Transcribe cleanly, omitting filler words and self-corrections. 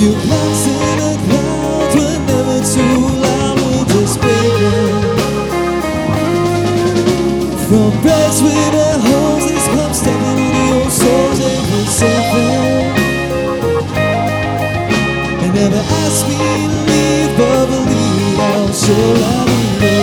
You clocks in the clouds were never too loud, we're just breaking. From breads with their hoses, come stepping on your souls every second. They never asked me to leave, but believe I'll show I need it.